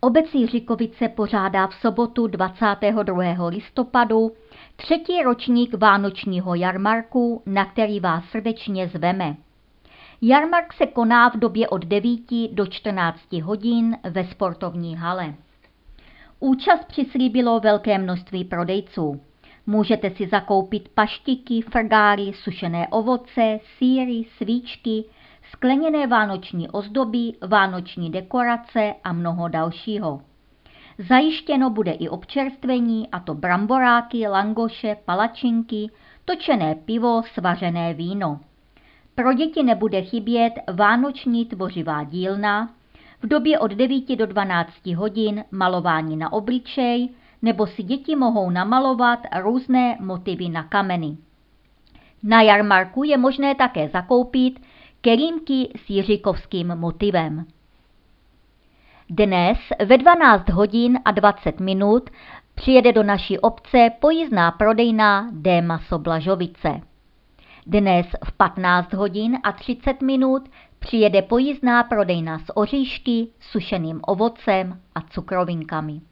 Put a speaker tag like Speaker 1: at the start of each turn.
Speaker 1: Obec Jiřikovice pořádá v sobotu 22. listopadu 3. ročník vánočního jarmarku, na který vás srdečně zveme. Jarmark se koná v době od 9 do 14 hodin ve sportovní hale. Účast přislíbilo velké množství prodejců. Můžete si zakoupit paštiky, frgáry, sušené ovoce, sýry, svíčky, skleněné vánoční ozdoby, vánoční dekorace a mnoho dalšího. Zajištěno bude i občerstvení, a to bramboráky, langoše, palačinky, točené pivo, svařené víno. Pro děti nebude chybět vánoční tvořivá dílna, v době od 9 do 12 hodin malování na obličej, nebo si děti mohou namalovat různé motivy na kameny. Na jarmarku je možné také zakoupit kelímky s jiříkovským motivem. Dnes ve 12 hodin a 20 minut přijede do naší obce pojízdná prodejna Démaso Blažovice. Dnes v 15 hodin a 30 minut přijede pojízdná prodejna s oříšky, sušeným ovocem a cukrovinkami.